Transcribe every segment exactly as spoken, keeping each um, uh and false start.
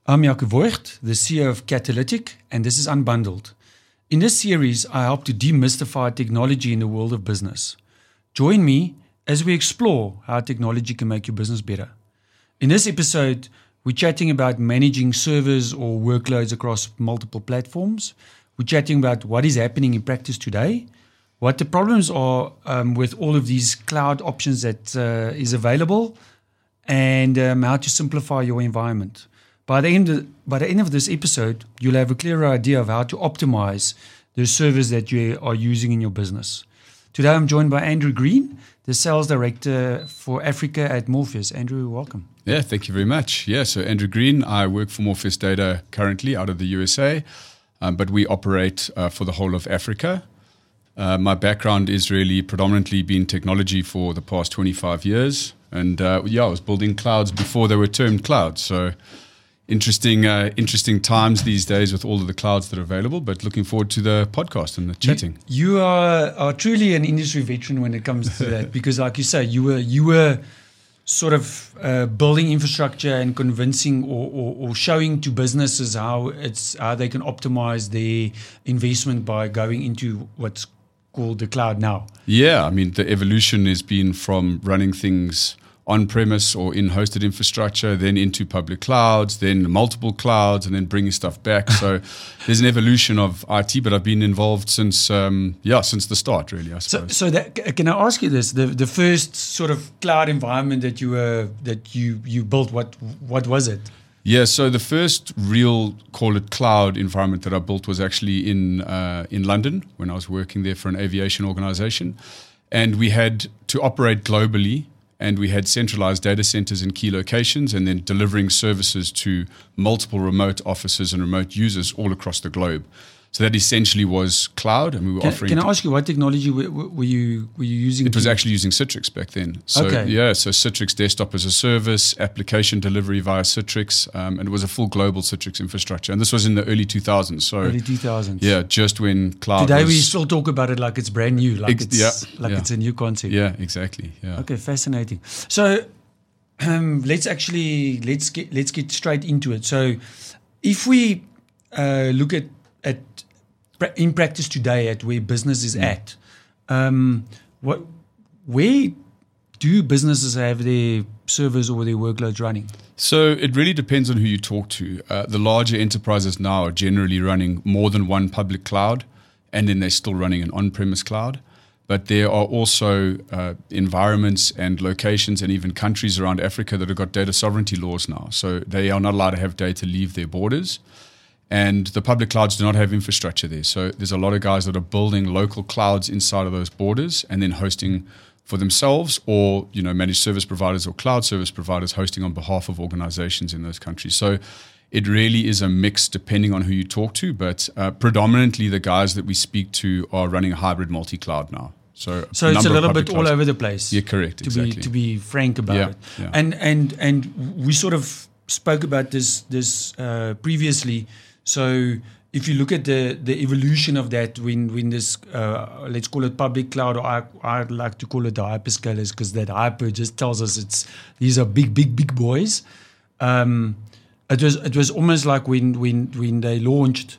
I'm Jaco Voigt, the C E O of Catalytic, and this is Unbundled. In this series, I help to demystify technology in the world of business. Join me as we explore how technology can make your business better. In this episode, we're chatting about managing servers or workloads across multiple platforms. We're chatting about what is happening in practice today, what the problems are um, with all of these cloud options that uh, is available, and um, how to simplify your environment. By the end of, by the end of this episode, you'll have a clearer idea of how to optimize the servers that you are using in your business. Today, I'm joined by Andrew Green, the Sales Director for Africa at Morpheus. Andrew, welcome. Yeah, thank you very much. Yeah, so Andrew Green, I work for Morpheus Data currently out of the U S A, um, but we operate uh, for the whole of Africa. Uh, my background is really predominantly been technology for the past twenty-five years. And uh, yeah, I was building clouds before they were termed clouds. So interesting uh, interesting times these days with all of the clouds that are available, but looking forward to the podcast and the chatting. You, you are, are truly an industry veteran when it comes to that, because like you say, you were you were sort of uh, building infrastructure and convincing or, or, or showing to businesses how it's how they can optimize their investment by going into what's called the cloud now. Yeah, I mean, the evolution has been from running things on-premise or in hosted infrastructure, then into public clouds, then multiple clouds, and then bringing stuff back. So there's an evolution of I T, but I've been involved since, um, yeah, since the start, really, I suppose. So, so that, can I ask you this? The the first sort of cloud environment that you were that you you built, what what was it? Yeah, so the first real, call it cloud environment that I built was actually in uh, in London when I was working there for an aviation organization, and we had to operate globally. And we had centralized data centers in key locations and then delivering services to multiple remote offices and remote users all across the globe. So that essentially was cloud, and we were can, offering. Can I ask you what technology were, were you were you using? It was actually using Citrix back then. So okay. yeah, so Citrix Desktop as a service, application delivery via Citrix, um, and it was a full global Citrix infrastructure. And this was in the early two thousands. So early two thousands. Yeah, just when cloud. Today was, we still talk about it like it's brand new, like ex- it's yeah, like yeah. it's a new concept. Yeah, exactly. Yeah. Okay, fascinating. So um, let's actually let's get let's get straight into it. So if we uh, look at at in practice today at where business is at, um, what, where do businesses have their servers or their workloads running? So it really depends on who you talk to. Uh, the larger enterprises now are generally running more than one public cloud, and then they're still running an on-premise cloud. But there are also uh, environments and locations and even countries around Africa that have got data sovereignty laws now. So they are not allowed to have data leave their borders. And the public clouds do not have infrastructure there. So there's a lot of guys that are building local clouds inside of those borders and then hosting for themselves, or you know, managed service providers or cloud service providers hosting on behalf of organizations in those countries. So it really is a mix depending on who you talk to, but uh, predominantly the guys that we speak to are running a hybrid multi-cloud now. So, so it's a little bit all over the place. Yeah, correct. To exactly. be to be frank about yeah, it. Yeah. And and and we sort of spoke about this this uh, previously. So if you look at the, the evolution of that, when when this uh, let's call it public cloud, or I I'd like to call it the hyperscalers, because that hyper just tells us it's these are big big big boys. Um, it was it was almost like when when when they launched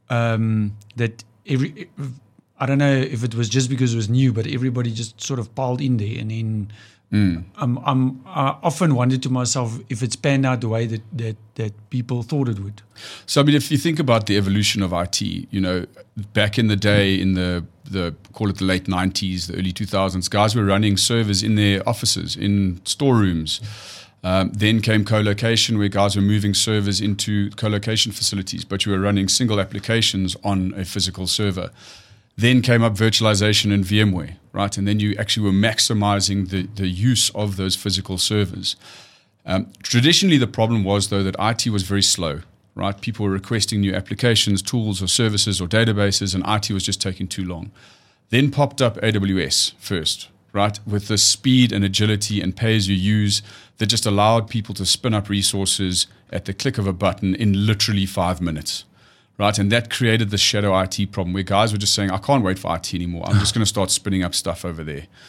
um, that every I don't know if it was just because it was new, but everybody just sort of piled in there, and then. Mm. I'm, I'm, I often wondered to myself if it's panned out the way that, that, that people thought it would. So, I mean, if you think about the evolution of I T, you know, back in the day, in the, the call it the late nineties, the early two thousands, guys were running servers in their offices, in storerooms. Um, then came co-location, where guys were moving servers into co-location facilities, but you were running single applications on a physical server. Then came up virtualization and VMware, right? And then you actually were maximizing the, the use of those physical servers. Um, traditionally, the problem was, though, that I T was very slow, right? People were requesting new applications, tools, or services, or databases, and I T was just taking too long. Then popped up A W S first, right? With the speed and agility and pay-as-you-use that just allowed people to spin up resources at the click of a button in literally five minutes. Right, and that created the shadow I T problem where guys were just saying, I can't wait for I T anymore. I'm just going to start spinning up stuff over there.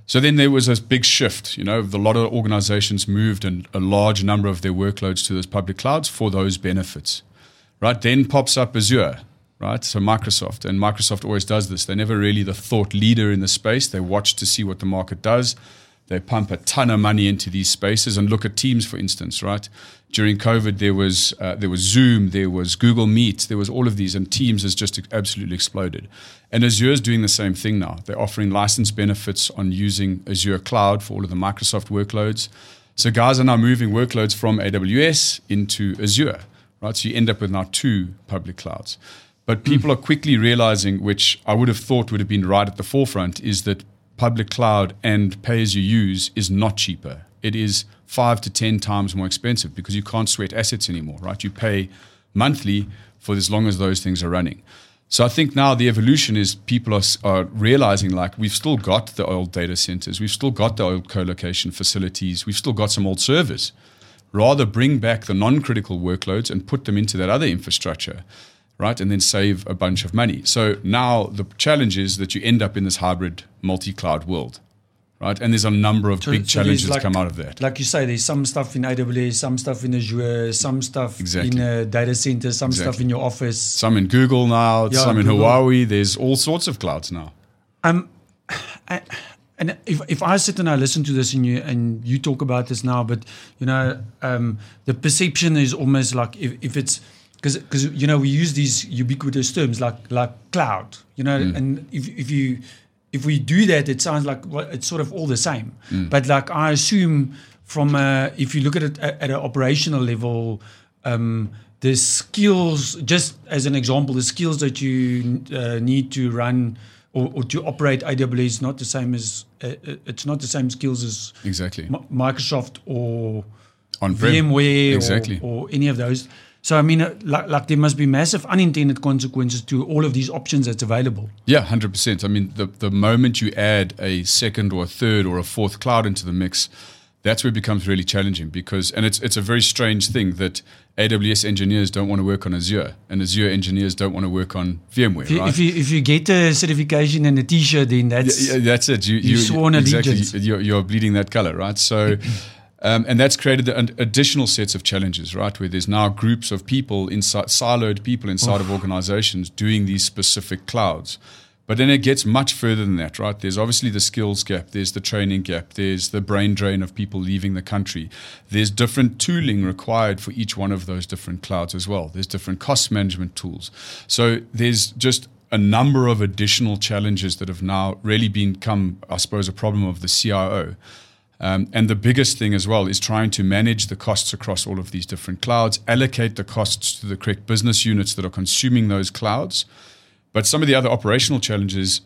So then there was a big shift. You know, a lot of organizations moved and a large number of their workloads to those public clouds for those benefits. Right? Then pops up Azure, right? So Microsoft, and Microsoft always does this. They're never really the thought leader in the space. They watch to see what the market does. They pump a ton of money into these spaces, and look at Teams, for instance, right? During COVID, there was uh, there was Zoom, there was Google Meet, there was all of these, and Teams has just absolutely exploded. And Azure is doing the same thing now. They're offering license benefits on using Azure Cloud for all of the Microsoft workloads. So guys are now moving workloads from A W S into Azure, right? So you end up with now two public clouds. But people mm. are quickly realizing, which I would have thought would have been right at the forefront, is that public cloud and pay-as-you-use is not cheaper. It is five to ten times more expensive because you can't sweat assets anymore, right? You pay monthly for as long as those things are running. So I think now the evolution is people are, are realizing, like, we've still got the old data centers, we've still got the old co-location facilities, we've still got some old servers. Rather bring back the non-critical workloads and put them into that other infrastructure, right, and then save a bunch of money. So now the challenge is that you end up in this hybrid multi-cloud world, right? And there's a number of so, big so challenges like, that come out of that. Like you say, there's some stuff in A W S, some stuff in Azure, some stuff exactly. in a data center, some exactly. stuff in your office. Some in Google now, yeah, some in Google. Huawei. There's all sorts of clouds now. Um, I, and if if I sit and I listen to this and you and you talk about this now, but you know, um, the perception is almost like if, if it's Because, because you know, we use these ubiquitous terms like like cloud, you know, mm. and if if you if we do that, it sounds like well, it's sort of all the same. Mm. But like I assume from a, if you look at it at, at an operational level, um, the skills, just as an example, the skills that you uh, need to run or, or to operate A W S is not the same as uh, it's not the same skills as exactly M- Microsoft or on-prem. VMware exactly. or, or any of those. So, I mean, uh, like, like there must be massive unintended consequences to all of these options that's available. Yeah, one hundred percent. I mean, the, the moment you add a second or a third or a fourth cloud into the mix, that's where it becomes really challenging because, and it's it's a very strange thing that A W S engineers don't want to work on Azure and Azure engineers don't want to work on VMware, if you, right? If you, if you get a certification and a T-shirt, then that's, yeah, yeah, that's it. You, you, you sworn exactly, allegiance. You're, you're bleeding that color, right? So... Um, and that's created an additional sets of challenges, right? Where there's now groups of people inside, siloed people inside Oof. of organizations doing these specific clouds. But then it gets much further than that, right? There's obviously the skills gap. There's the training gap. There's the brain drain of people leaving the country. There's different tooling required for each one of those different clouds as well. There's different cost management tools. So there's just a number of additional challenges that have now really become, I suppose, a problem of the C I O. Um, and the biggest thing as well is trying to manage the costs across all of these different clouds, allocate the costs to the correct business units that are consuming those clouds. But some of the other operational challenges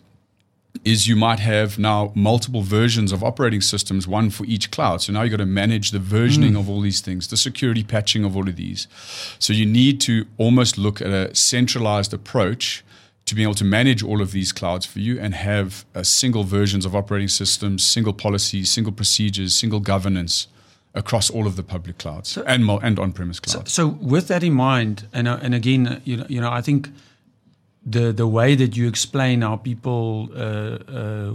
is you might have now multiple versions of operating systems, one for each cloud. So now you've got to manage the versioning mm. of all these things, the security patching of all of these. So you need to almost look at a centralized approach to be able to manage all of these clouds for you and have uh, single versions of operating systems, single policies, single procedures, single governance across all of the public clouds so, and and on-premise clouds. So, so with that in mind, and uh, and again, you know, you know, I think the the way that you explain how people uh, uh,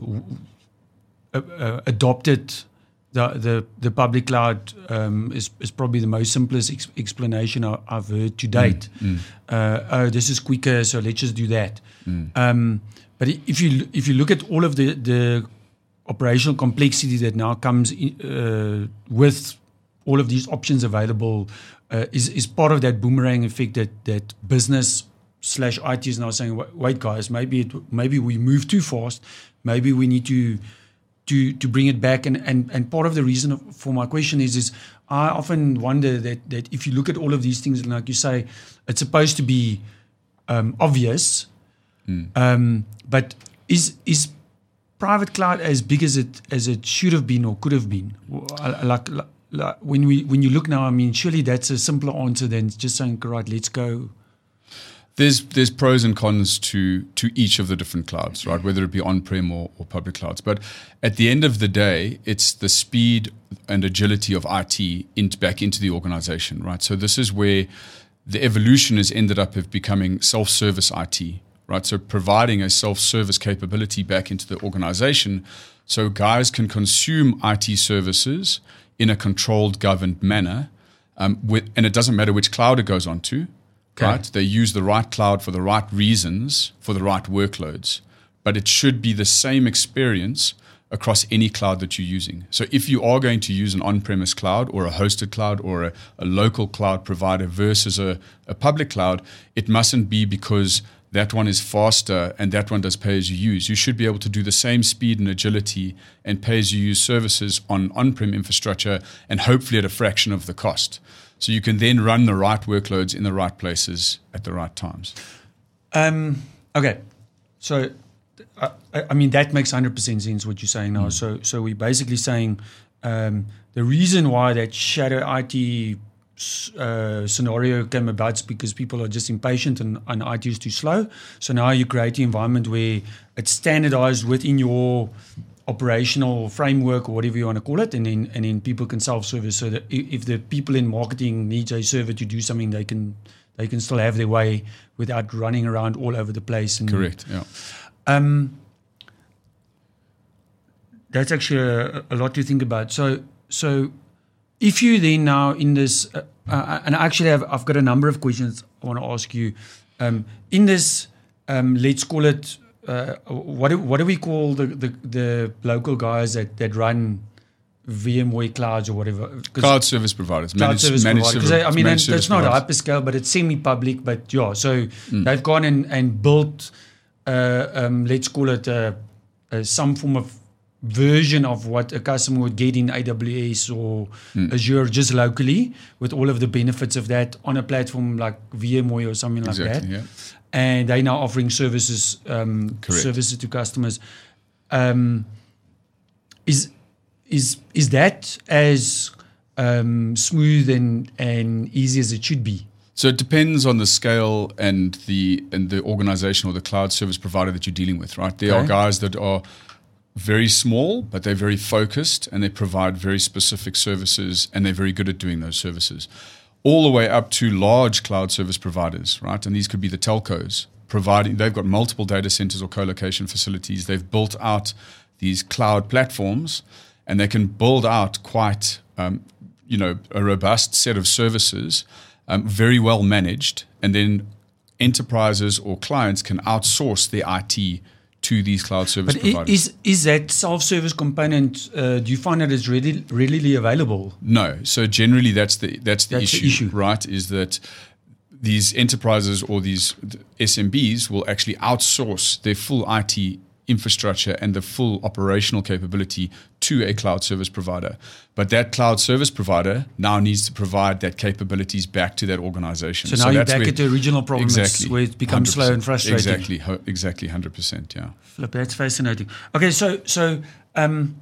uh, adopted the the the public cloud um, is is probably the most simplest ex- explanation I, I've heard to date. Mm, mm. Uh, oh, this is quicker, so let's just do that. Mm. Um, but if you if you look at all of the the operational complexity that now comes in, uh, with all of these options available, uh, is is part of that boomerang effect that that business slash I T is now saying, wait, guys, maybe it, maybe we move too fast. Maybe we need to. To, to bring it back. And, and, and part of the reason for my question is, is I often wonder that, that if you look at all of these things, like you say, it's supposed to be um, obvious, mm. um, but is is private cloud as big as it as it should have been or could have been? Like, like, like when we when you look now, I mean, surely that's a simpler answer than just saying, right, let's go. There's there's pros and cons to to each of the different clouds, right? Whether it be on-prem or, or public clouds. But at the end of the day, it's the speed and agility of I T in, back into the organization, right? So this is where the evolution has ended up of becoming self-service I T, right? So providing a self-service capability back into the organization So guys can consume I T services in a controlled, governed manner, um, with, and it doesn't matter which cloud it goes onto, okay. right? They use the right cloud for the right reasons, for the right workloads. But it should be the same experience across any cloud that you're using. So if you are going to use an on-premise cloud or a hosted cloud or a, a local cloud provider versus a, a public cloud, it mustn't be because that one is faster and that one does pay-as-you-use. You should be able to do the same speed and agility and pay-as-you-use services on on-prem infrastructure and hopefully at a fraction of the cost. So you can then run the right workloads in the right places at the right times. Um, okay, so I, I mean that makes one hundred percent sense what you're saying now. Mm. So so we're basically saying um, the reason why that shadow I T Uh, scenario came about because people are just impatient and, and I T is too slow. So now you create an environment where it's standardized within your operational framework or whatever you want to call it, and then and then people can self-service. So that if the people in marketing needs a server to do something, they can they can still have their way without running around all over the place. And, Correct. Yeah. Um, that's actually a, a lot to think about. So so. If you then now in this, uh, uh, and I actually have, I've got a number of questions I want to ask you. Um, in this, um, let's call it, uh, what do, what do we call the, the, the local guys that, that run VMware clouds or whatever? Cloud service providers. Cloud managed, service managed providers. Service, I mean, managed that's not providers. hyperscale, but it's semi-public. But yeah, so mm. they've gone and, and built, uh, um, let's call it a, a, some form of version of what a customer would get in A W S or mm. Azure just locally with all of the benefits of that on a platform like VMware or something like exactly, that. Yeah. And they're now offering services um, services to customers. Um, is is is that as um, smooth and, and easy as it should be? So it depends on the scale and the and the organization or the cloud service provider that you're dealing with, right? There okay. are guys that are very small, but they're very focused and they provide very specific services and they're very good at doing those services. All the way up to large cloud service providers, right? And these could be the telcos providing, they've got multiple data centers or co-location facilities. They've built out these cloud platforms and they can build out quite, um, you know, a robust set of services, um, very well managed. And then enterprises or clients can outsource their I T to these cloud service but providers. Is is that self-service component? Uh, do you find that it's readily readily available? No. So generally, that's the that's the that's issue, the issue, right? Is that these enterprises or these S M Bs will actually outsource their full I T infrastructure and the full operational capability to a cloud service provider. But that cloud service provider now needs to provide that capabilities back to that organization. So now so you're back at the original problem exactly, where it becomes slow and frustrating. Exactly, exactly, one hundred percent, yeah. Flip, that's fascinating. Okay, so so um,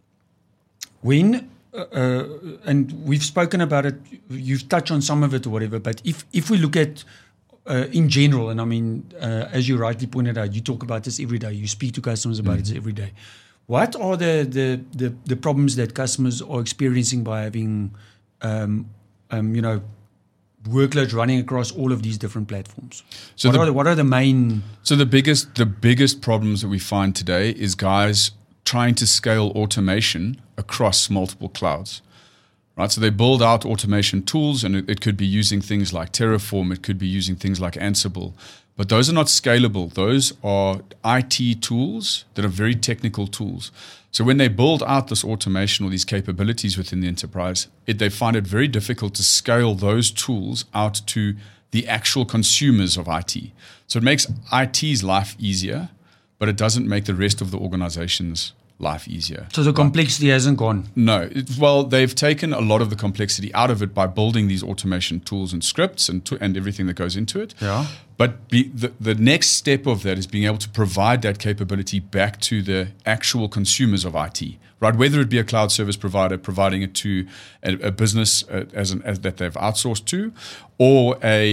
when, uh, uh, and we've spoken about it, you've touched on some of it or whatever, but if, if we look at Uh, in general, and I mean, uh, as you rightly pointed out, you talk about this every day. You speak to customers about mm. it every day. What are the, the the the problems that customers are experiencing by having, um, um, you know, workloads running across all of these different platforms? So what the, are the, what are the main? So the biggest the biggest problems that we find today is guys trying to scale automation across multiple clouds. Right, so they build out automation tools, and it, it could be using things like Terraform, it could be using things like Ansible, but those are not scalable. Those are I T tools that are very technical tools. So when they build out this automation or these capabilities within the enterprise, it, they find it very difficult to scale those tools out to the actual consumers of I T. So it makes I T's life easier, but it doesn't make the rest of the organization's life easier. So the complexity hasn't gone? No. It, well, they've taken a lot of the complexity out of it by building these automation tools and scripts and to, and everything that goes into it. Yeah. But be, the, the next step of that is being able to provide that capability back to the actual consumers of I T, right? Whether it be a cloud service provider providing it to a, a business uh, as, an, as that they've outsourced to, or a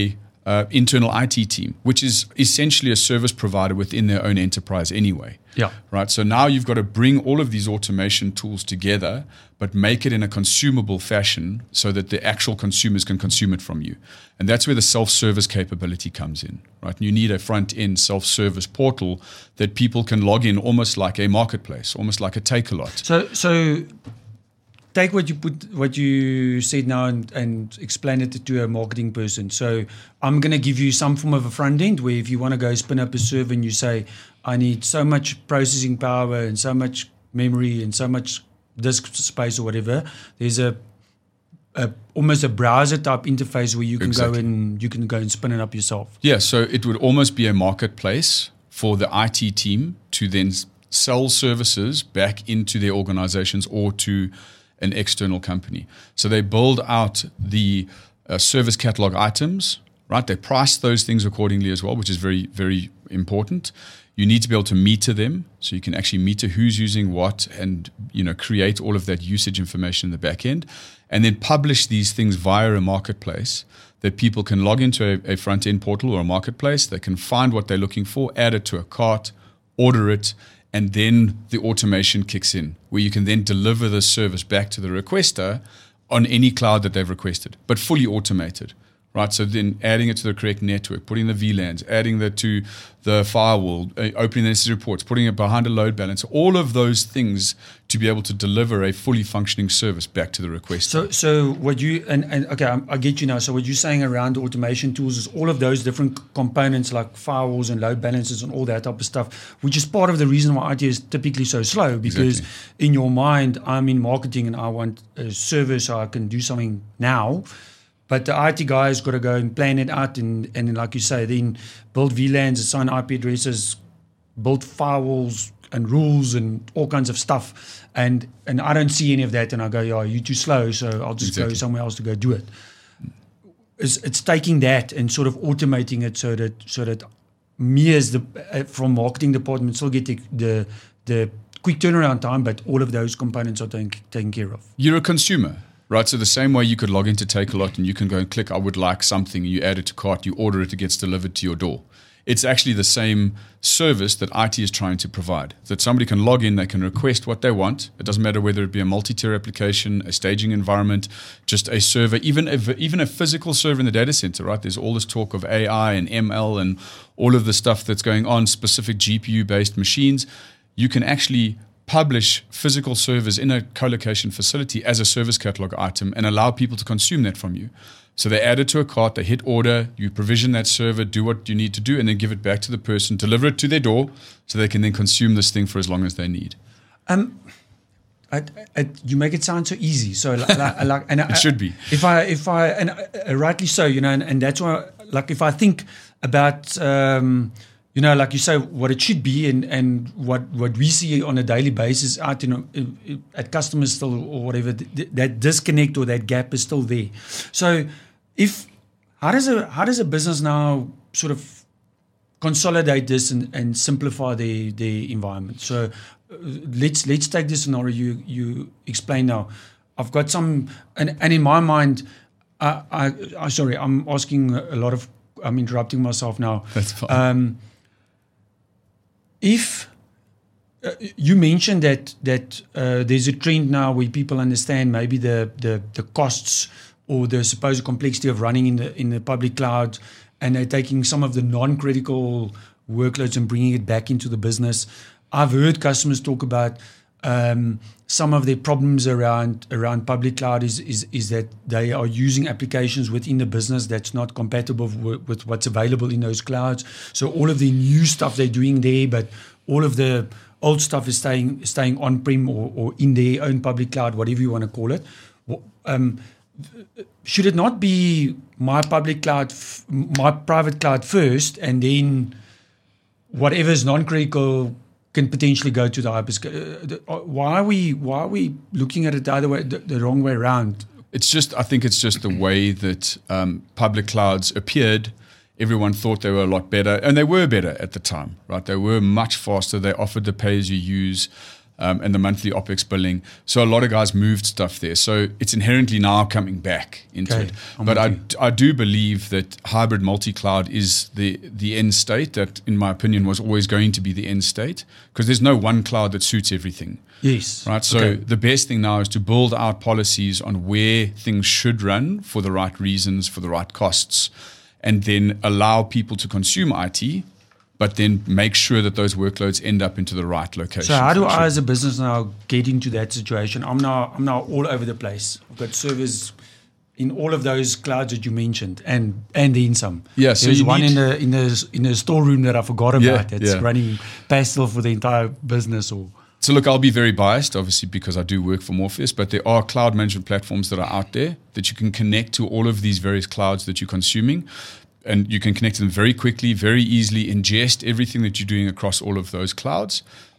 uh, internal I T team, which is essentially a service provider within their own enterprise anyway. Yeah. Right. So now you've got to bring all of these automation tools together, but make it in a consumable fashion so that the actual consumers can consume it from you. And that's where the self-service capability comes in. Right. And you need a front-end self-service portal that people can log in almost like a marketplace, almost like a Takealot. So, so take what you put, what you said now, and, and explain it to a marketing person. So, I'm going to give you some form of a front end where if you want to go spin up a server and you say, I need so much processing power and so much memory and so much disk space or whatever, there's a, a almost a browser type interface where you can exactly. go and you can go and spin it up yourself. Yeah, so it would almost be a marketplace for the I T team to then sell services back into their organizations or to an external company. So they build out the uh, service catalog items, right? They price those things accordingly as well, which is very, very important. You need to be able to meter them, so you can actually meter who's using what and, you know, create all of that usage information in the back end, and then publish these things via a marketplace that people can log into a, a front-end portal or a marketplace. They can find what they're looking for, add it to a cart, order it, and then the automation kicks in, where you can then deliver the service back to the requester on any cloud that they've requested, but fully automated. Right, so then adding it to the correct network, putting the V LANs, adding that to the firewall, uh, opening the necessary reports, putting it behind a load balancer, all of those things to be able to deliver a fully functioning service back to the requester. So, so what you and, and okay, I, I get you now. So what you're saying around automation tools is all of those different components like firewalls and load balancers and all that type of stuff, which is part of the reason why I T is typically so slow. Because exactly. in your mind, I'm in marketing and I want a service so I can do something now. But the I T guy's got to go and plan it out and, and like you say, then build V LANs, assign I P addresses, build firewalls and rules and all kinds of stuff. And and I don't see any of that. And I go, yeah, you're too slow, so I'll just exactly. go somewhere else to go do it. It's, it's taking that and sort of automating it so that so that me as the uh, from marketing department still get the, the the quick turnaround time, but all of those components are taken taken care of. You're a consumer. Right, so the same way you could log into Takealot and you can go and click, I would like something, you add it to cart, you order it, it gets delivered to your door. It's actually the same service that I T is trying to provide, that somebody can log in, they can request what they want. It doesn't matter whether it be a multi-tier application, a staging environment, just a server, even a, even a physical server in the data center, right? There's all this talk of A I and M L and all of the stuff that's going on, specific G P U-based machines. You can actually publish physical servers in a co-location facility as a service catalog item and allow people to consume that from you. So they add it to a cart, they hit order, you provision that server, do what you need to do, and then give it back to the person, deliver it to their door so they can then consume this thing for as long as they need. Um, I, I, you make it sound so easy. So like, like, like and it I, should be. If I, if I, and uh, rightly so, you know, and, and that's why, like, if I think about, um, you know, like you say, what it should be and, and what, what we see on a daily basis out, you know, at customers still or whatever, th- that disconnect or that gap is still there. So if, how does a, how does a business now sort of consolidate this and, and simplify their, their environment? So uh, let's, let's take this scenario you, you explain now. I've got some, and, and in my mind, I, I, I, sorry, I'm asking a lot of, I'm interrupting myself now. That's fine. Um, If uh, you mentioned that that uh, there's a trend now where people understand maybe the, the the costs or the supposed complexity of running in the in the public cloud, and they're taking some of the non-critical workloads and bringing it back into the business. I've heard customers talk about um, some of their problems around around public cloud is is is that they are using applications within the business that's not compatible w- with what's available in those clouds. So all of the new stuff they're doing there, but all of the old stuff is staying staying on-prem or, or in their own public cloud, whatever you want to call it. Um, should it not be my public cloud, f- my private cloud first, and then whatever is non-critical can potentially go to the hyperscale? Uh, why are we why are we looking at it the other way, the, the wrong way around? It's just, I think it's just the way that um, public clouds appeared. Everyone thought they were a lot better, and they were better at the time, right? They were much faster. They offered the pay-as-you-use. um, and the monthly OpEx billing. So a lot of guys moved stuff there. So it's inherently now coming back into Okay, it. I'm But with I, you. I do believe that hybrid multi-cloud is the, the end state that, in my opinion, was always going to be the end state, because there's no one cloud that suits everything. Yes. Right. So Okay. the best thing now is to build out policies on where things should run for the right reasons, for the right costs, and then allow people to consume I T, but then make sure that those workloads end up into the right location. So how do for I, sure. as a business, now get into that situation? I'm now I'm now all over the place. I've got servers in all of those clouds that you mentioned, and and then some. Yeah, so There's you one need- in the in the in the storeroom that I forgot about. Yeah, That's yeah. running Pastel for the entire business. Or So look, I'll be very biased, obviously, because I do work for Morpheus, but there are cloud management platforms that are out there that you can connect to all of these various clouds that you're consuming. And you can connect to them very quickly, very easily, ingest everything that you're doing across all of those clouds.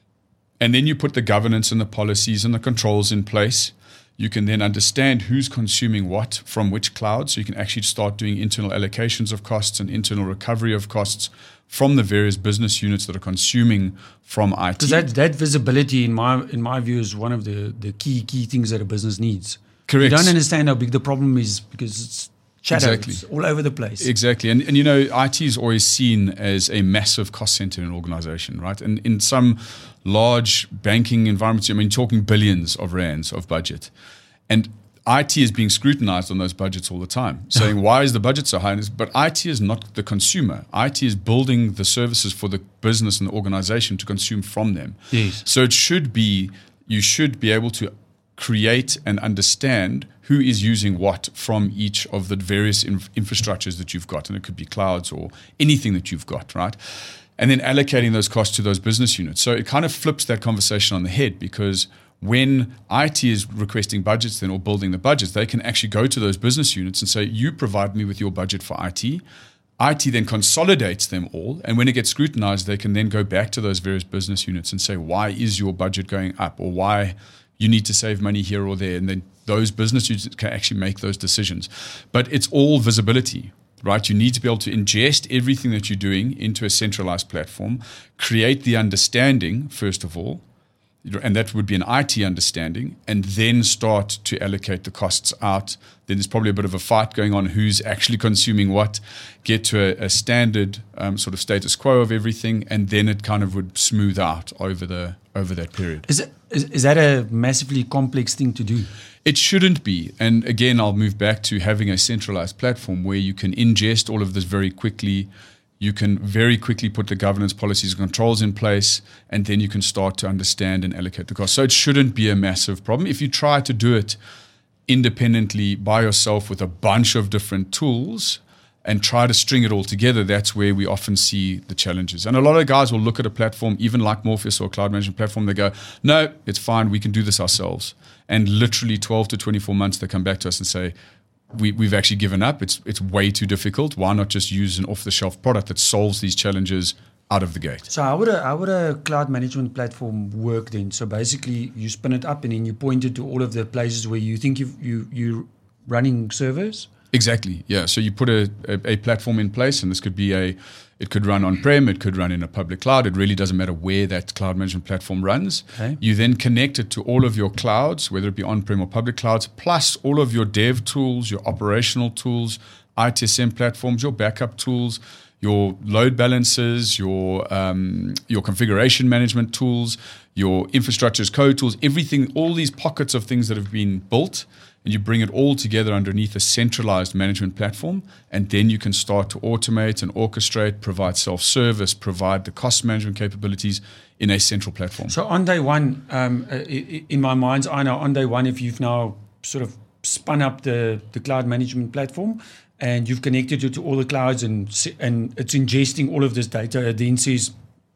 And then you put the governance and the policies and the controls in place. You can then understand who's consuming what from which cloud. So you can actually start doing internal allocations of costs and internal recovery of costs from the various business units that are consuming from I T. because that that visibility, in my in my view, is one of the the key key things that a business needs. Correct. You don't understand how big the problem is because it's shadow. Exactly. It's all over the place. Exactly. And, and, you know, I T is always seen as a massive cost center in an organization, right? And in some large banking environments, I mean, talking billions of rands of budget. And I T is being scrutinized on those budgets all the time, saying, why is the budget so high? And it's- But I T is not the consumer. I T is building the services for the business and the organization to consume from them. Yes. So it should be, you should be able to create and understand who is using what from each of the various inf- infrastructures that you've got. And it could be clouds or anything that you've got, right? And then allocating those costs to those business units. So it kind of flips that conversation on the head, because when I T is requesting budgets then or building the budgets, they can actually go to those business units and say, you provide me with your budget for I T. I T then consolidates them all. And when it gets scrutinized, they can then go back to those various business units and say, why is your budget going up? Or why you need to save money here or there. And then those business units can actually make those decisions. But it's all visibility, right? You need to be able to ingest everything that you're doing into a centralized platform, create the understanding, first of all, and that would be an I T understanding, and then start to allocate the costs out. Then there's probably a bit of a fight going on who's actually consuming what, get to a, a standard um, sort of status quo of everything, and then it kind of would smooth out over the over that period. Is, it, is is that a massively complex thing to do? It shouldn't be. And again, I'll move back to having a centralized platform where you can ingest all of this very quickly. You can very quickly put the governance policies and controls in place, and then you can start to understand and allocate the cost. So it shouldn't be a massive problem. If you try to do it independently by yourself with a bunch of different tools and try to string it all together, that's where we often see the challenges. And a lot of guys will look at a platform, even like Morpheus or a cloud management platform, they go, no, it's fine, we can do this ourselves. And literally twelve to twenty-four months, they come back to us and say, We, we've actually given up. It's it's way too difficult. Why not just use an off-the-shelf product that solves these challenges out of the gate? So how would a how would a cloud management platform work then? So basically, you spin it up and then you point it to all of the places where you think you you you're running servers. Exactly. Yeah. So you put a, a, a platform in place, and this could be a, it could run on-prem, it could run in a public cloud. It really doesn't matter where that cloud management platform runs. Okay. You then connect it to all of your clouds, whether it be on-prem or public clouds, plus all of your dev tools, your operational tools, I T S M platforms, your backup tools, your load balancers, your um, your configuration management tools, your infrastructure as code tools, everything, all these pockets of things that have been built, and you bring it all together underneath a centralized management platform, and then you can start to automate and orchestrate, provide self-service, provide the cost management capabilities in a central platform. So on day one, um, uh, i- in my mind's eye now, on day one, if you've now sort of spun up the, the cloud management platform and you've connected it to all the clouds and se- and it's ingesting all of this data, it then says,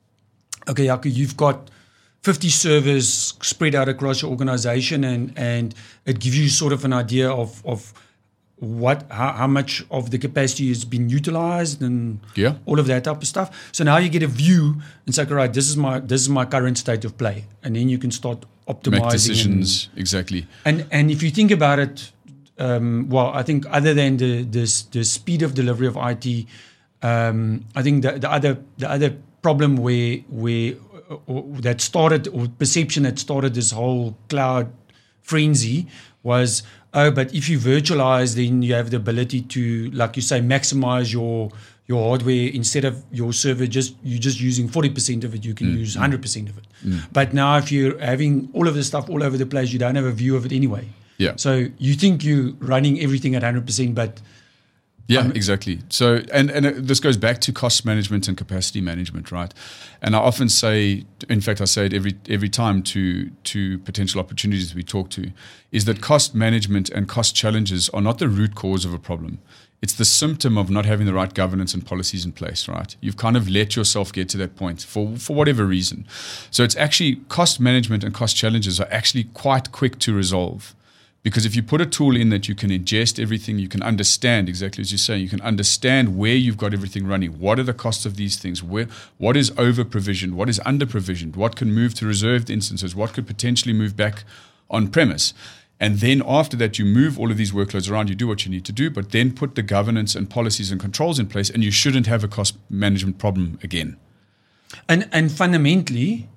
okay, Jaco, you've got fifty servers spread out across your organization, and, and it gives you sort of an idea of, of what how, how much of the capacity has been utilized and Yeah. all of that type of stuff. So now you get a view and say, all right, this is my this is my current state of play, and then you can start optimizing. Make decisions, exactly. And and, and if you think about it, um, well, I think other than the this the speed of delivery of I T, um, I think the, the other the other problem where where or that started, or perception that started this whole cloud frenzy was, oh, but if you virtualize, then you have the ability to, like you say, maximize your your hardware. Instead of your server just you're just using forty percent of it, you can mm. use one hundred percent of it. Mm. But now if you're having all of the stuff all over the place, you don't have a view of it anyway. Yeah. So you think you're running everything at one hundred percent, but yeah, um, exactly. So, and, and this goes back to cost management and capacity management, right? And I often say, in fact, I say it every every time to to potential opportunities we talk to, is that cost management and cost challenges are not the root cause of a problem. It's the symptom of not having the right governance and policies in place, right? You've kind of let yourself get to that point for, for whatever reason. So it's actually cost management and cost challenges are actually quite quick to resolve. Because if you put a tool in that you can ingest everything, you can understand exactly as you're saying, you can understand where you've got everything running. What are the costs of these things? Where, what is over provisioned? What is under provisioned? What can move to reserved instances? What could potentially move back on premise? And then after that, you move all of these workloads around, you do what you need to do, but then put the governance and policies and controls in place, and you shouldn't have a cost management problem again. And and fundamentally,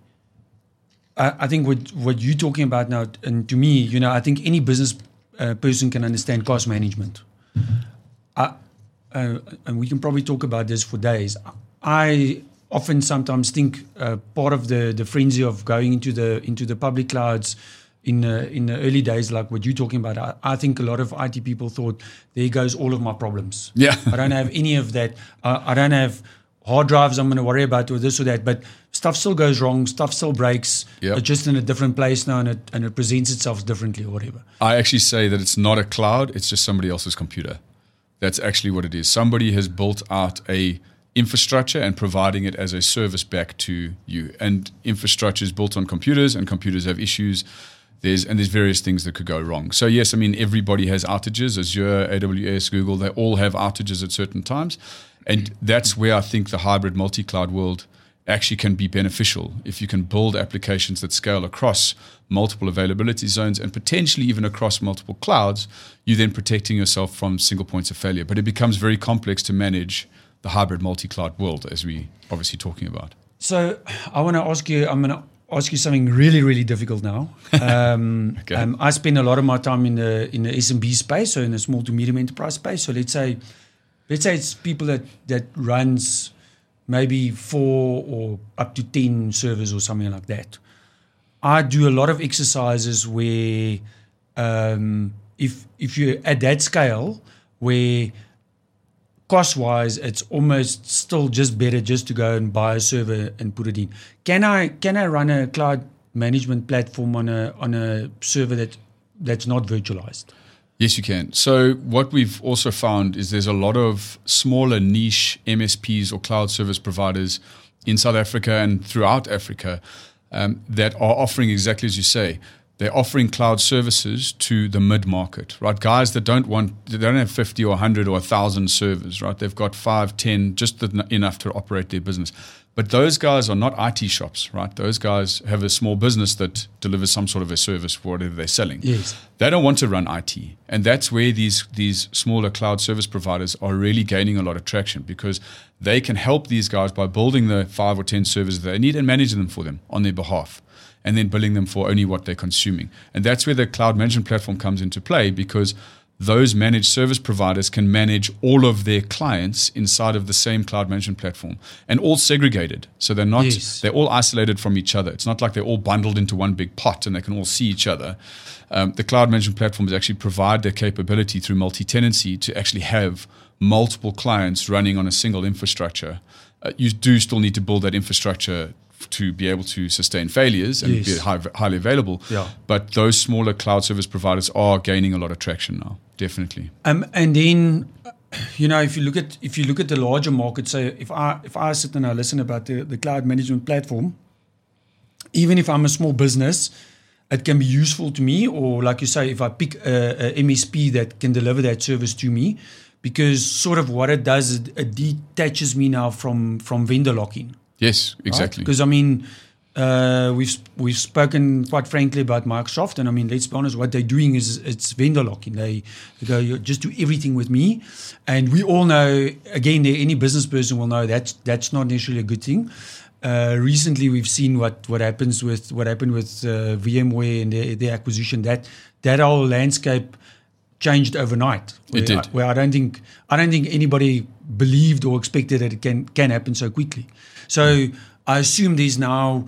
I think what what you're talking about now, and to me, you know, I think any business uh, person can understand cost management. I, uh, and we can probably talk about this for days. I often sometimes think uh, part of the, the frenzy of going into the into the public clouds in uh, in the early days, like what you're talking about, I, I think a lot of I T people thought, there goes all of my problems. Yeah, I don't have any of that. Uh, I don't have hard drives I'm going to worry about or this or that, but stuff still goes wrong, stuff still breaks. Yep. It's just in a different place now, and it and it presents itself differently or whatever. I actually say that it's not a cloud, it's just somebody else's computer. That's actually what it is. Somebody has built out a infrastructure and providing it as a service back to you. And infrastructure is built on computers, and computers have issues. There's and there's various things that could go wrong. So yes, I mean, everybody has outages. Azure, A W S, Google, they all have outages at certain times. And that's where I think the hybrid multi-cloud world actually can be beneficial. If you can build applications that scale across multiple availability zones and potentially even across multiple clouds, you're then protecting yourself from single points of failure. But it becomes very complex to manage the hybrid multi-cloud world, as we obviously talking about. So I want to ask you, I'm going to ask you something really, really difficult now. Um, okay. um, I spend a lot of my time in the in the S M B space, so in the small to medium enterprise space. So let's say Let's say it's people that, that runs maybe four or up to ten servers or something like that. I do a lot of exercises where um, if if you're at that scale where cost-wise it's almost still just better just to go and buy a server and put it in. Can I can I run a cloud management platform on a on a server that that's not virtualized? Yes, you can. So what we've also found is there's a lot of smaller niche M S Ps or cloud service providers in South Africa and throughout Africa um, that are offering exactly as you say. They're offering cloud services to the mid-market, right? Guys that don't want, they don't have fifty or one hundred or one thousand servers, right? They've got five, ten, just enough to operate their business. But those guys are not I T shops, right? Those guys have a small business that delivers some sort of a service for whatever they're selling. Yes. They don't want to run I T. And that's where these, these smaller cloud service providers are really gaining a lot of traction, because they can help these guys by building the five or ten servers that they need and managing them for them on their behalf, and then billing them for only what they're consuming. And that's where the cloud management platform comes into play, because those managed service providers can manage all of their clients inside of the same cloud management platform, and all segregated. So they're not, yes. they're all isolated from each other. It's not like they're all bundled into one big pot and they can all see each other. Um, the cloud management platforms actually provide their capability through multi-tenancy to actually have multiple clients running on a single infrastructure. Uh, you do still need to build that infrastructure to be able to sustain failures and yes. be high, highly available. Yeah. But those smaller cloud service providers are gaining a lot of traction now, definitely. Um, and then, you know, if you look at if you look at the larger market, so if I if I sit and I listen about the, the cloud management platform, even if I'm a small business, it can be useful to me. Or like you say, if I pick a, a M S P that can deliver that service to me, because sort of what it does, it, it detaches me now from from vendor lock-in. Yes, exactly. Because right? I mean, uh, we've we've spoken quite frankly about Microsoft, and I mean, let's be honest, what they're doing is it's vendor locking. They, they go, you just do everything with me, and we all know. Again, any business person will know that that's not necessarily a good thing. uh, recently we've seen what, what happens with what happened with uh, VMware and their, their acquisition. That that whole landscape changed overnight. It did. I, where I don't think I don't think anybody believed or expected that it can can happen so quickly. So mm. I assume there's now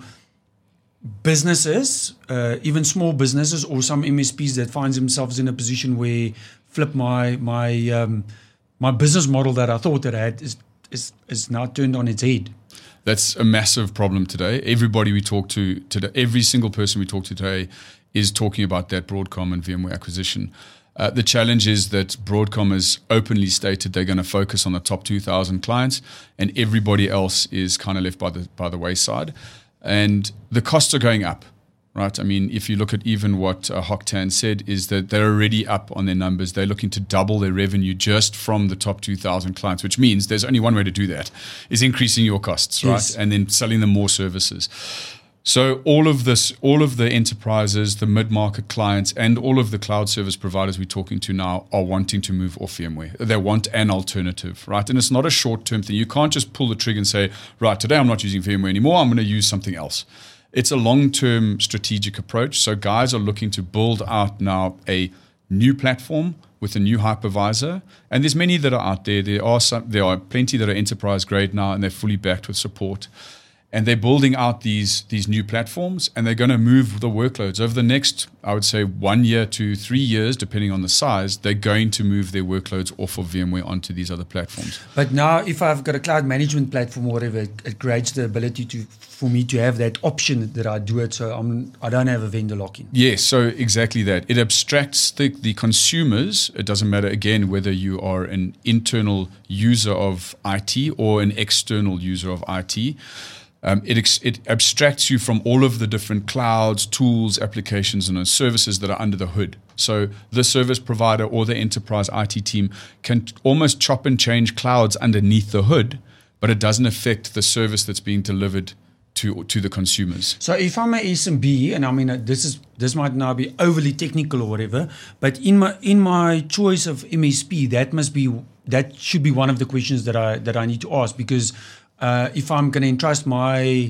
businesses, uh, even small businesses or some M S Ps that find themselves in a position where flip my my um, my business model that I thought that I had is, is is now turned on its head. That's a massive problem today. Everybody we talk to today, every single person we talk to today is talking about that Broadcom and VMware acquisition. Uh, the challenge is that Broadcom has openly stated they're going to focus on the top two thousand clients, and everybody else is kind of left by the by the wayside. And the costs are going up, right? I mean, if you look at even what uh, Hock Tan said, is that they're already up on their numbers. They're looking to double their revenue just from the top two thousand clients, which means there's only one way to do that, is increasing your costs, right? Yes. And then selling them more services. So all of this, all of the enterprises, the mid-market clients, and all of the cloud service providers we're talking to now are wanting to move off VMware. They want an alternative, right? And it's not a short-term thing. You can't just pull the trigger and say, right, today I'm not using VMware anymore. I'm going to use something else. It's a long-term strategic approach. So guys are looking to build out now a new platform with a new hypervisor. And there's many that are out there. There are some, there are plenty that are enterprise grade now, and they're fully backed with support. And they're building out these, these new platforms, and they're going to move the workloads. Over the next, I would say, one year to three years, depending on the size, they're going to move their workloads off of VMware onto these other platforms. But now, if I've got a cloud management platform or whatever, it, it creates the ability to for me to have that option that I do it, so I'm, I don't have a vendor lock-in. Yes, so exactly that. It abstracts the, the consumers. It doesn't matter, again, whether you are an internal user of I T or an external user of I T. Um, it, ex- it abstracts you from all of the different clouds, tools, applications, and services that are under the hood. So the service provider or the enterprise I T team can t- almost chop and change clouds underneath the hood, but it doesn't affect the service that's being delivered to to the consumers. So if I'm a S M B, and I mean uh, this is this might now be overly technical or whatever, but in my in my choice of M S P, that must be that should be one of the questions that I that I need to ask, because Uh, if I'm going to entrust my,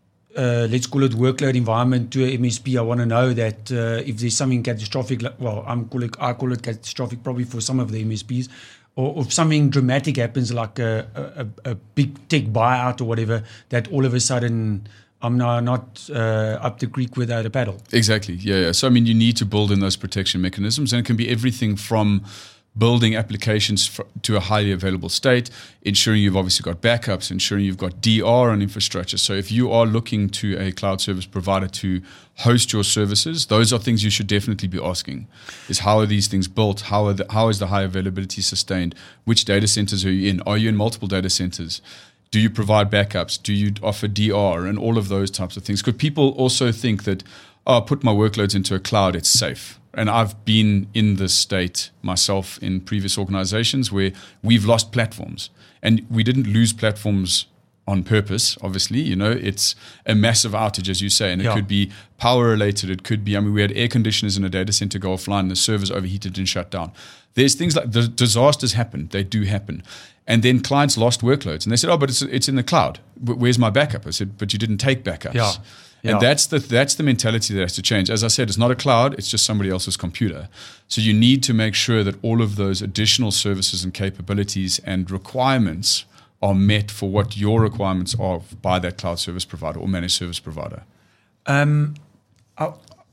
uh, let's call it workload environment to a M S P, I want to know that uh, if there's something catastrophic, well, I'm call it, I call it catastrophic probably for some of the M S Ps, or, or if something dramatic happens like a, a, a big tech buyout or whatever, that all of a sudden I'm now not uh, up the creek without a paddle. Exactly, yeah, yeah. So, I mean, you need to build in those protection mechanisms, and it can be everything from building applications for, to a highly available state, ensuring you've obviously got backups, ensuring you've got D R on infrastructure. So if you are looking to a cloud service provider to host your services, those are things you should definitely be asking. Is how are these things built? How are the, how is the high availability sustained? Which data centers are you in? Are you in multiple data centers? Do you provide backups? Do you offer D R? And all of those types of things. Because people also think that, oh, put my workloads into a cloud, it's safe. And I've been in this state myself in previous organizations where we've lost platforms. And we didn't lose platforms on purpose, obviously. You know, it's a massive outage, as you say, and it yeah. could be power related. It could be, I mean, we had air conditioners in a data center go offline and the servers overheated and shut down. There's things like the disasters happen. They do happen. And then clients lost workloads and they said, oh, but it's it's in the cloud. Where's my backup? I said, but you didn't take backups. Yeah. And yeah. that's the that's the mentality that has to change. As I said, it's not a cloud, it's just somebody else's computer. So you need to make sure that all of those additional services and capabilities and requirements are met for what your requirements are by that cloud service provider or managed service provider. Um, I,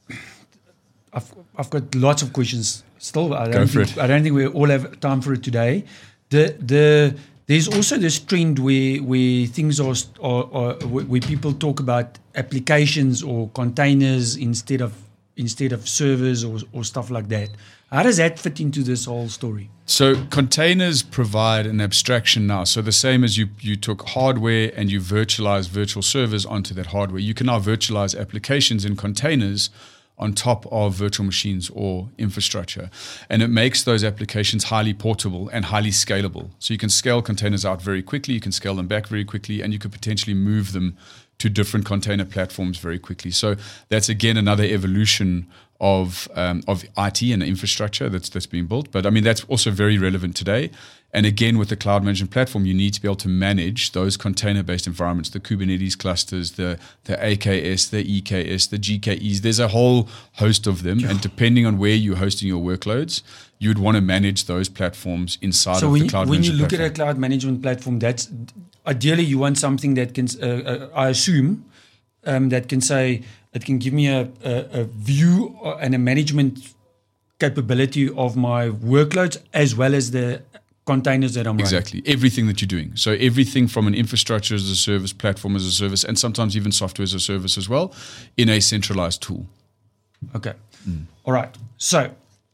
I've I've got lots of questions still. I don't Go for think, it. I don't think we all have time for it today. The the There's also this trend where where things are, are, are where people talk about applications or containers instead of instead of servers or or stuff like that. How does that fit into this whole story? So containers provide an abstraction now. So the same as you you took hardware and you virtualize virtual servers onto that hardware, you can now virtualize applications in containers on top of virtual machines or infrastructure. And it makes those applications highly portable and highly scalable. So you can scale containers out very quickly, you can scale them back very quickly, and you could potentially move them to different container platforms very quickly. So that's again another evolution of um, of I T and infrastructure that's that's being built. But I mean that's also very relevant today. And again, with the cloud management platform, you need to be able to manage those container-based environments, the Kubernetes clusters, the the A K S, the E K S, the G K Es. There's a whole host of them, and depending on where you're hosting your workloads, you would want to manage those platforms inside so of when the cloud you, when management you look platform. at a cloud management platform, that's ideally you want something that can, uh, uh, I assume, um, that can say it can give me a, a, a view and a management capability of my workloads as well as the containers that I'm exactly running. Everything that you're doing. So everything from an infrastructure as a service, platform as a service, and sometimes even software as a service as well, in a centralized tool. Okay. Mm. All right. So,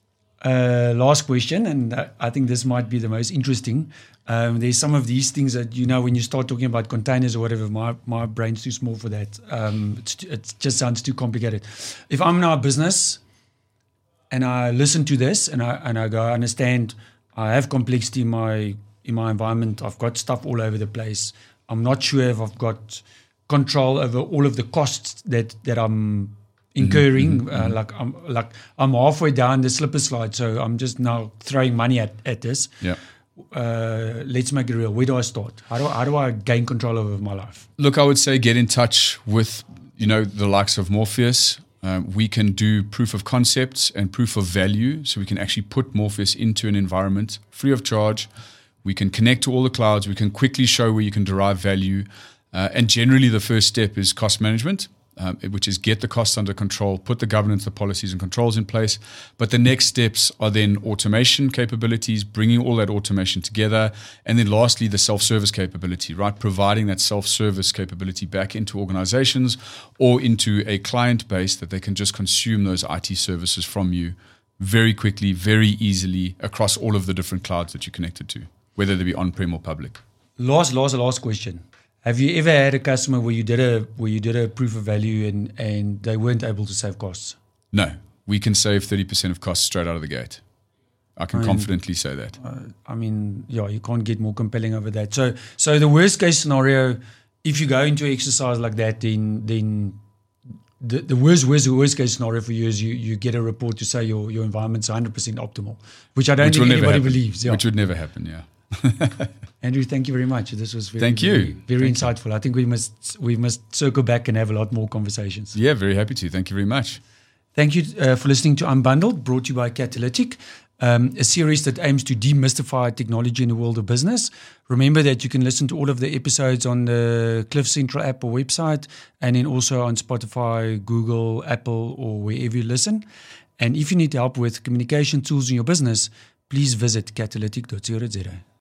uh, last question, and uh, I think this might be the most interesting. Um, there's some of these things that, you know, when you start talking about containers or whatever, my, my brain's too small for that. Um, it's, it just sounds too complicated. If I'm now a business and I listen to this and I and I go, I understand I have complexity in my in my environment. I've got stuff all over the place. I'm not sure if I've got control over all of the costs that, that I'm incurring. Mm-hmm. Uh, like I'm like I'm halfway down the slipper slide, so I'm just now throwing money at, at this. Yeah. Uh, let's make it real. Where do I start? How do how do I gain control over my life? Look, I would say get in touch with you know the likes of Morpheus. Um, we can do proof of concepts and proof of value, so we can actually put Morpheus into an environment free of charge. We can connect to all the clouds. We can quickly show where you can derive value. Uh, and generally, the first step is cost management, um, which is get the costs under control, put the governance, the policies and controls in place. But the next steps are then automation capabilities, bringing all that automation together. And then lastly, the self-service capability, right? Providing that self-service capability back into organizations or into a client base that they can just consume those I T services from you very quickly, very easily across all of the different clouds that you're connected to, whether they be on-prem or public. Last, last, last question. Have you ever had a customer where you did a where you did a proof of value and, and they weren't able to save costs? No, we can save thirty percent of costs straight out of the gate. I can I mean, confidently say that. Uh, I mean, yeah, you can't get more compelling over that. So, so the worst case scenario, if you go into an exercise like that, then then the, the worst, worst, worst case scenario for you is you, you get a report to say your your environment's one hundred percent optimal, which I don't which think anybody believes. Yeah. Which would never happen. Yeah. Andrew, thank you very much. This was very, thank you. very, very thank insightful. You. I think we must we must circle back and have a lot more conversations. Yeah, very happy to. Thank you very much. Thank you uh, for listening to Unbundled, brought to you by Catalytic, um, a series that aims to demystify technology in the world of business. Remember that you can listen to all of the episodes on the Cliff Central app or website, and then also on Spotify, Google, Apple, or wherever you listen. And if you need help with communication tools in your business, please visit catalytic dot co dot za.